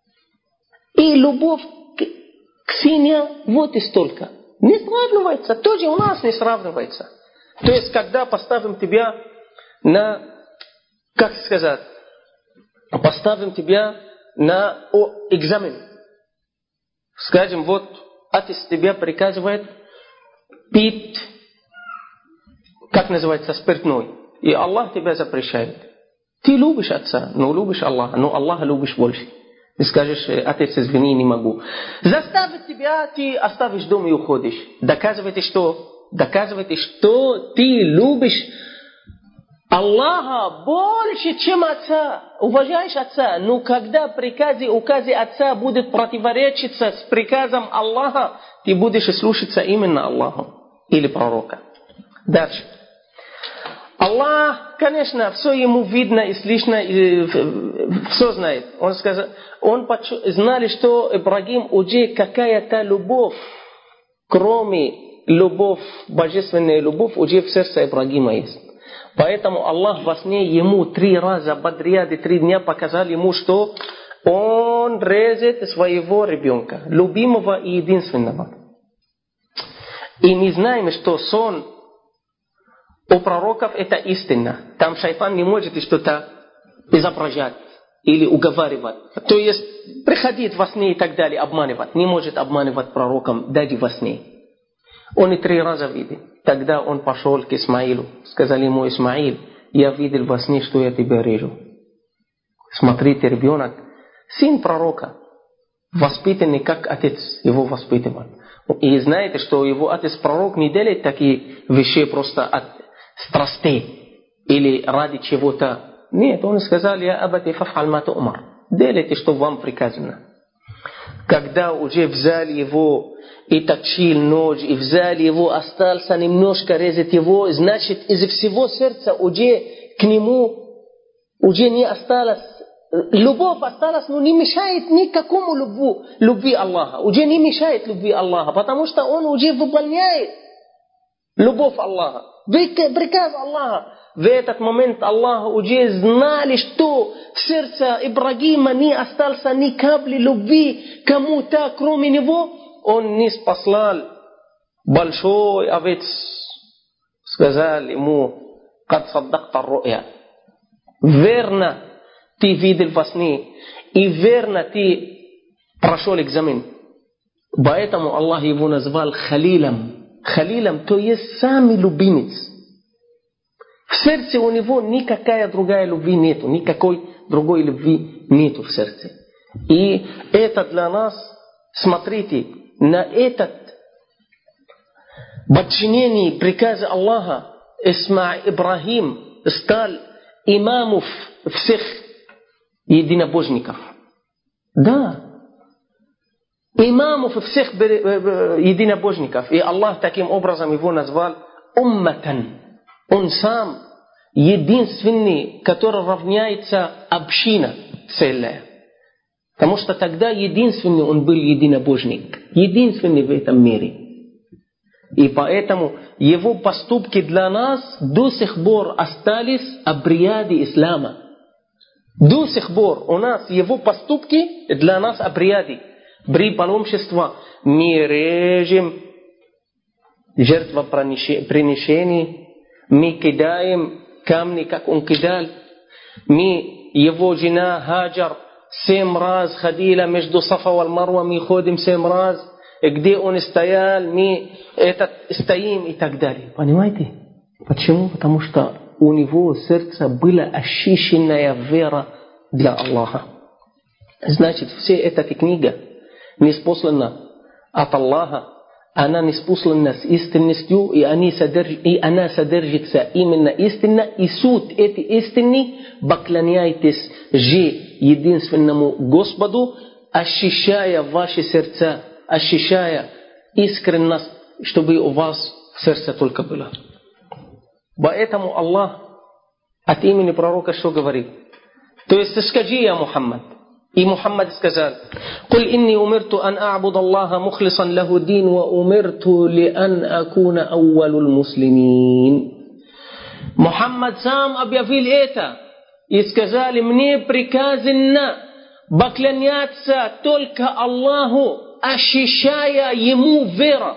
И любовь к, к сыну вот и столько. Не сравнивается. Тоже у нас не сравнивается. То есть, когда поставим тебя на, как сказать, поставим тебя на о, экзамен. Скажем, вот, отец тебя приказывает пить, как называется, спиртной. И Аллах тебя запрещает. Ты любишь отца, но любишь Аллаха, но Аллаха любишь больше. Ты скажешь, отец, извини, не могу. Заставит тебя, ты оставишь дом и уходишь. Доказывайте, что? Доказывайте, что ты любишь Аллаха больше, чем отца. Уважаешь отца. Но когда приказы, указы отца будут противоречиться с приказом Аллаха, ты будешь слушаться именно Аллаху или пророка. Дальше. Аллах, конечно, все ему видно и слышно, и все знает. Он сказал, он знали, что Ибрагим уже какая-то любовь, кроме любовь, божественная любовь, уже в сердце Ибрагима есть. Поэтому Аллах во сне ему три раза подряд и три дня показал ему, что он резет своего ребенка, любимого и единственного. И мы знаем, что сон у пророков это истина. Там шайтан не может что-то изображать или уговаривать. То есть приходить во сне и так далее, обманывать. Не может обманывать пророком даже во сне. Он и три раза видел. Тогда он пошел к Исмаилу. Сказали ему: Исмаил, я видел во сне, что я тебя режу. Смотрите, ребенок, сын пророка, воспитанный, как отец его воспитывал. И знаете, что его отец пророк не делает такие вещи просто от страстей или ради чего-то. Нет, он сказал: я абати фаф'аль ма ту'мар. Делайте, что вам приказано. Когда уже взяли его и точил нож, и взяли его, остался немножко резать его, значит, из всего сердца уже к нему уже не осталось. Любовь осталась, но не мешает никакому любви, любви Аллаха. Уже не мешает любви Аллаха, потому что он уже выполняет любовь Аллаха. Приказ Аллаха. В этот момент Аллах уже знали, что в сердце Ибрагима не осталось ни капли любви кому-то, кроме него. Он не спаслал большой овец. Сказал ему: «Кад саддакта ру'я». Верно, ты видел во сне, и верно ты прошел экзамен. Поэтому Аллах его назвал Халилом. Халилом, то есть самый любимец. В сердце у него никакая другая любви нету, никакой другой любви нету в сердце. И это для нас, смотрите, на этот подчинение приказа Аллаха Исмаил Ибрахим стал имамом всех единобожников. Да. Имамов всех единобожников. И Аллах таким образом его назвал умматан. Он сам единственный, который равняется община целая. Потому что тогда единственный он был единобожник. Единственный в этом мире. И поэтому его поступки для нас до сих пор остались обряды ислама. До сих пор у нас его поступки для нас обряды. При паломничестве мы режем жертвоприношений, мы кидаем камни, как он кидал. Мы, его жена Хаджар, семь раз ходила между Сафа и Марва, мы ходим семь раз. Где он стоял, мы этот, стоим и так далее. Понимаете? Почему? Потому что у него сердце была очищенная вера для Аллаха. Значит, вся эта книга ниспослана от Аллаха, она ниспослана с истинностью, и, они содерж... и она содержится именно истинно, и суть этой истины поклоняйтесь же единственному Господу, ощущая ваши сердца, ощущая искренность, чтобы у вас в сердце только было. Поэтому Аллах от имени пророка что говорит? То есть скажи, я Мухаммад. И Мухаммад сказал: «Куль инни умирту ан а'буд Аллаха мухлисан лаху дин, ва умирту ли ан акуна аувалул муслимин». Мухаммад сам объявил это. И сказали: мне приказано поклоняться только Аллаху, ощущая ему веру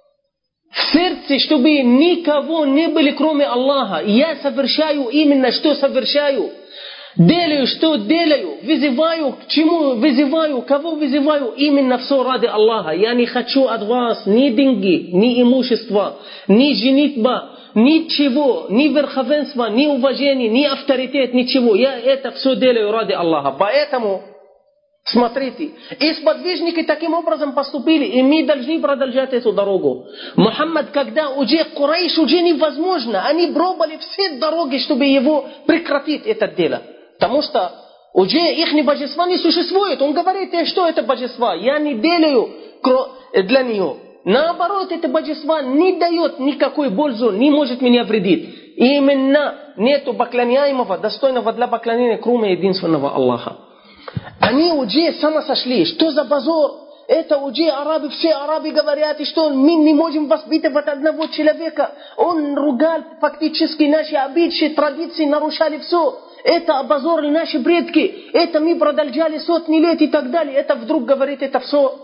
в сердце, чтобы никого не было кроме Аллаха. Я совершаю именно что совершаю. Делаю, что делаю, вызываю, к чему вызываю, кого вызываю, именно все ради Аллаха. Я не хочу от вас ни деньги, ни имущества, ни женитьба, ничего, ни верховенства, ни уважения, ни авторитет, ничего. Я это все делаю ради Аллаха. Поэтому, смотрите, и сподвижники таким образом поступили, и мы должны продолжать эту дорогу. Мухаммад, когда уже Курайш уже невозможно, они пробовали все дороги, чтобы его прекратить это дело. Потому что уже их божества не существует. Он говорит: что это божества? Я не делаю для нее. Наоборот, это божество не дает никакой пользы, не может меня вредить. Именно нету поклоняемого, достойного для поклонения, кроме единственного Аллаха. Они уже сами сошли. Что за позор? Это уже арабы, все арабы говорят, и что мы не можем воспитывать одного человека. Он ругал фактически наши обычаи, традиции, нарушали все. Это обозорили наши предки. Это мы продолжали сотни лет и так далее. Это вдруг говорит, это все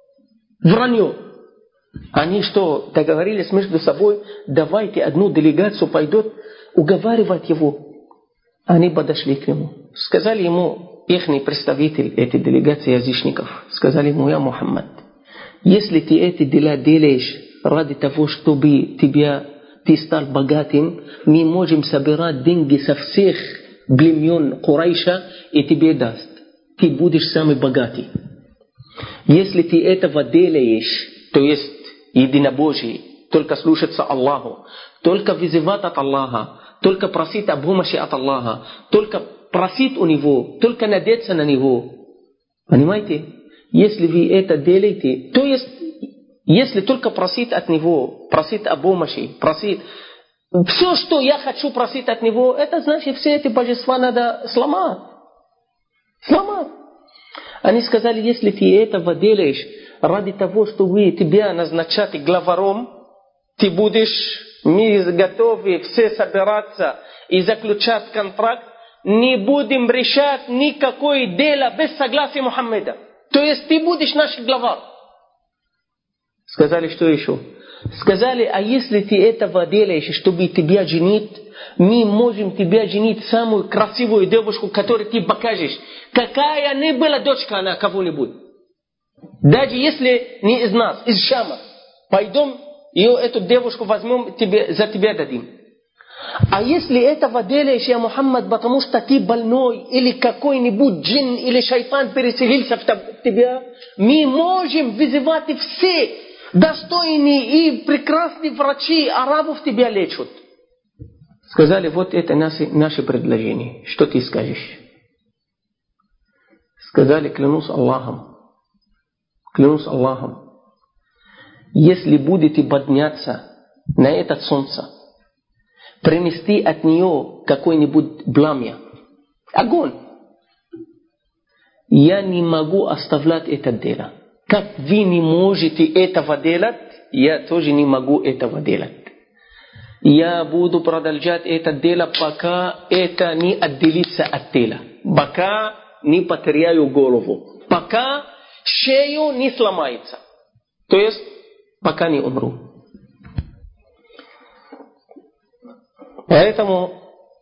вранье. Они что, договорились между собой: давайте одну делегацию пойдет уговаривать его. Они подошли к нему. Сказали ему, ихний представитель этой делегации язычников, сказали ему: я Мухаммад, если ты эти дела делаешь ради того, чтобы тебя, ты стал богатым, мы можем собирать деньги со всех племен Курайша и тебе даст. Ты будешь самый богатый. Если ты этого делаешь, то есть единобожие, только слушаться Аллаху, только вызывать от Аллаха, только просить о помощи от Аллаха, только просить у Него, только надеяться на Него. Понимаете? Если вы это делаете, то есть, если только просить от Него, просить о помощи, просить... Все, что я хочу просить от Него, это значит, все эти божества надо сломать. Сломать. Они сказали: если ты этого делаешь ради того, чтобы тебя назначать главаром, ты будешь, мы готовы все собираться и заключать контракт, не будем решать никакое дело без согласия Мухаммеда. То есть ты будешь наш главар. Сказали: что еще? Сказали, а если ты этого делаешь, чтобы тебя женить, мы можем тебя женить самую красивую девушку, которую ты покажешь. Какая ни была дочка она кого-нибудь. Даже если не из нас, из Шама. Пойдем, ее, эту девушку возьмем, тебе, за тебя дадим. А если этого делаешь, я Мухаммад, потому что ты больной, или какой-нибудь джин, или шайтан переселился в тебя, мы можем вызывать все достойные и прекрасные врачи арабов тебя лечат. Сказали, вот это наши, наши предложения. Что ты скажешь? Сказали, клянусь Аллахом. Клянусь Аллахом. Если будете подняться на это солнце, принести от нее какой-нибудь пламя, огонь, я не могу оставлять это дело. Как вы не можете этого делать, я тоже не могу этого делать. Я буду продолжать это дело, пока это не отделится от тела. Пока не потеряю голову. Пока шею не сломается. То есть, пока не умру. Поэтому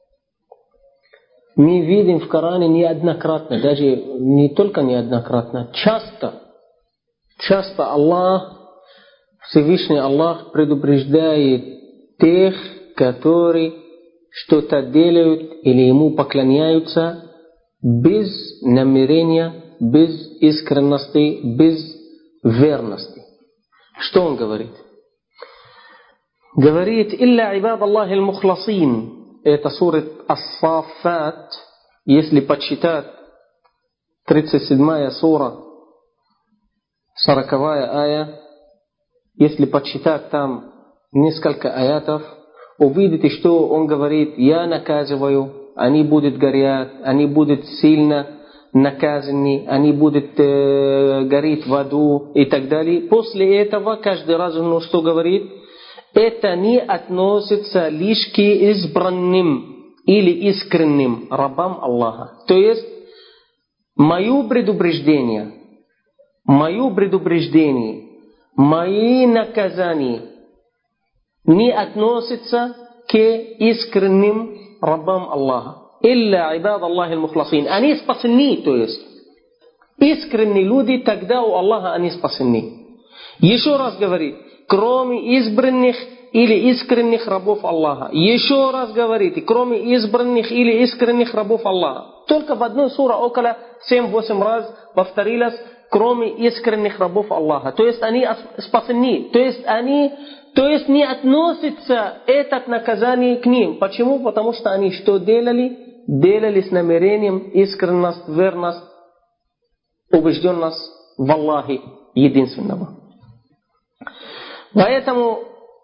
мы видим в Коране неоднократно, даже не только неоднократно, часто, часто Аллах, Всевышний Аллах предупреждает тех, которые что-то делают или Ему поклоняются без намерения, без искренности, без верности. Что Он говорит? Говорит, «Илля ибад Аллахи аль-мухласин». Это сура Ас-Саффат. Если почитать тридцать седьмая сура, сороковая ая, если почитать там несколько аятов, увидите, что он говорит, я наказываю, они будут гореть, они будут сильно наказаны, они будут э, гореть в аду и так далее. После этого каждый раз он что говорит? Это не относится лишь к избранным или искренним рабам Аллаха. То есть, мое предупреждение, мое предупреждение, мои наказания не относятся к искренним рабам Аллаха. Илля ибад Аллахи аль-мухласин. Они спасены, то есть. Искренние люди, тогда у Аллаха они спасены. Еще раз говорит, кроме избранных или искренних рабов Аллаха. Еще раз говорите, кроме избранных или искренних рабов Аллаха. Только в одной суре около семь-восемь раз повторилось, кроме искренних рабов Аллаха. То есть они спасены. То есть они, то есть не относится это наказание к ним. Почему? Потому что они что делали? Делали с намерением искренность, верность, убежденность в Аллахе единственного. Поэтому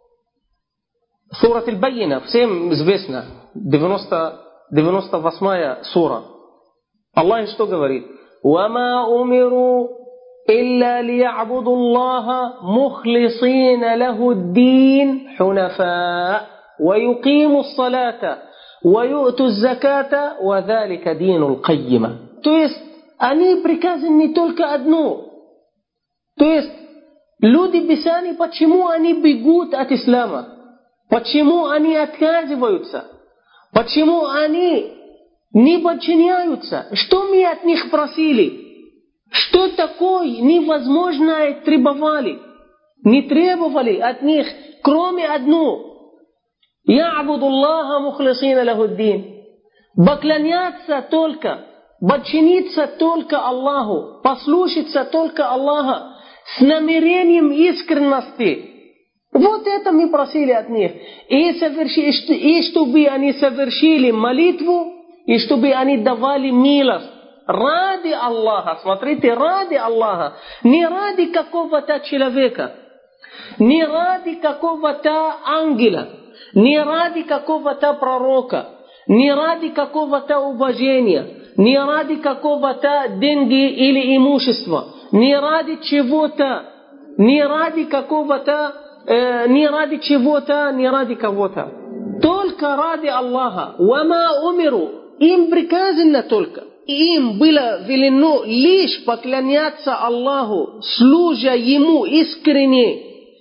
сура Аль-Байина, всем известна, девяносто восьмая сура. Аллах что говорит? وَمَا أُمِرُوا إِلَّا لِيَعْبُدُوا اللَّهَ مُخْلِصِينَ لَهُ الدِّينَ حُنَفَاءَ وَيُقِيمُوا الصَّلَاةَ وَيُؤْتُوا الزَّكَاةَ وَذَلِكَ دِينُ الْقَيِّمَةِ. То есть, они приказаны не только одно. То есть, люди писали, почему они бегут от ислама? Почему они отказываются? Почему они не подчиняются? Что мы от них просили? Что такое невозможное требовали? Не требовали от них, кроме одного. «Я'буду Аллаха мухлисина лахуддин». Поклоняться только, подчиниться только Аллаху, послушаться только Аллаха с намерением искренности. Вот это мы просили от них. И, соверши, и чтобы они совершили молитву, и чтобы они давали милость. Ради Аллаха. Смотрите, ради Аллаха. Не ради какого-то человека. Не ради какого-то ангела. Не ради какого-то пророка. Не ради какого-то уважения. Не ради какого-то деньги или имущества. Не ради чего-то. Не ради какого-то Э, не ради чего-то, не ради кого-то. Только ради Аллаха. وَمَا умиру. Им приказано только. Им было велено лишь поклоняться Аллаху, служа Ему искренне.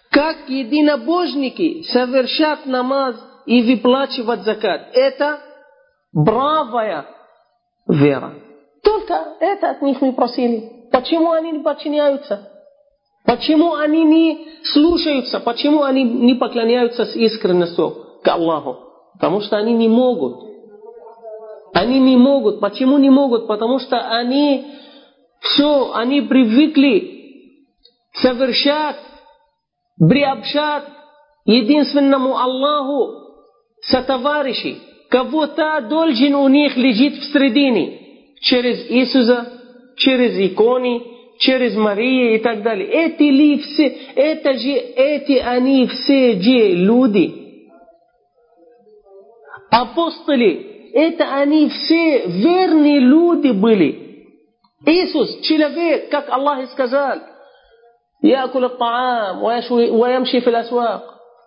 как единобожники совершат намаз и выплачивать закат. Это бравая вера. Только это от них мы просили. Почему они не подчиняются? Почему они не слушаются? Почему они не поклоняются с искренностью к Аллаху? Потому что они не могут. Они не могут. Почему не могут? Потому что они все, они привыкли совершать, приобщать единственному Аллаху сотоварищей. Кого-то должен у них лежит в середине. Через Иисуса, через иконы, через Марию и так далее. Эти ли все, это же, эти они все же люди. Апостоли, это они все верные люди были. Иисус, человек, как Аллах сказал, يأكل الطعام ويمشي في الأسواق.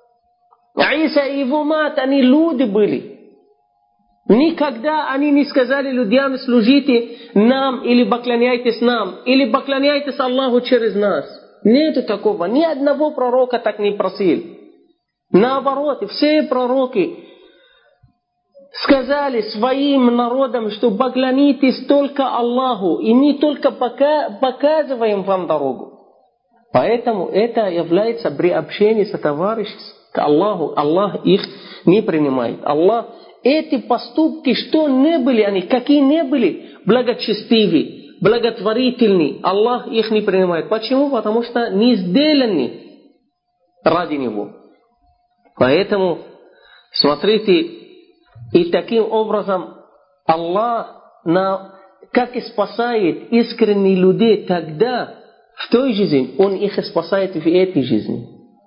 Иса и его мать, они люди были. Никогда они не сказали людям: служите нам или поклоняйтесь нам, или поклоняйтесь Аллаху через нас. Нет такого. Ни одного пророка так не просил. Наоборот, все пророки сказали своим народам, что поклонитесь только Аллаху, и мы только пока показываем вам дорогу. Поэтому это является приобщение сотовариществ к Аллаху. Аллах их не принимает. Аллах эти поступки, что не были они, какие не были благочестивые, благотворительные, Аллах их не принимает. Почему? Потому что не сделаны ради Него. Поэтому, смотрите, и таким образом Аллах на, как и спасает искренних людей тогда, в той жизни, Он их спасает в этой жизни.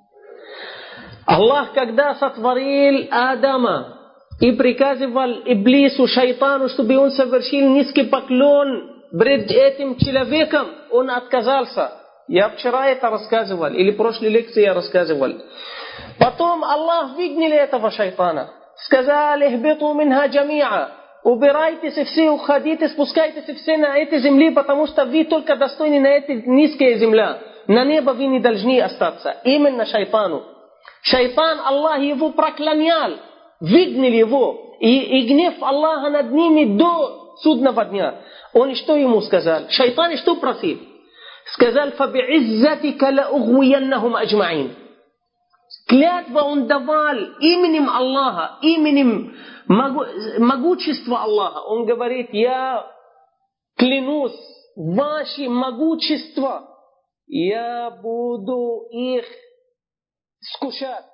Аллах, когда сотворил Адама, и приказывал Иблису, шайтану, чтобы он совершил низкий поклон перед этим человеком, он отказался. Я вчера это рассказывал, или в прошлой лекции я рассказывал. Потом Аллах выгнал этого шайтана. Сказали: «Ихбиту минха джамиа». Убирайтесь все, уходите, спускайтесь все на этой земле, потому что вы только достойны на этой низкой земле. На небо вы не должны остаться. Именно шайтану. Шайтан, Аллах его проклонял. Выгнал его, и, и гнев Аллаха над ними до судного дня. Он что ему сказал? Шайтан что просил? Сказал: فَبِعِزَّتِكَ لَأُغْوِيَنَّهُمْ أَجْمَعِينَ. Клятва он давал именем Аллаха, именем могу, могущества Аллаха. Он говорит: я клянусь вашим могуществом, я буду их скушать.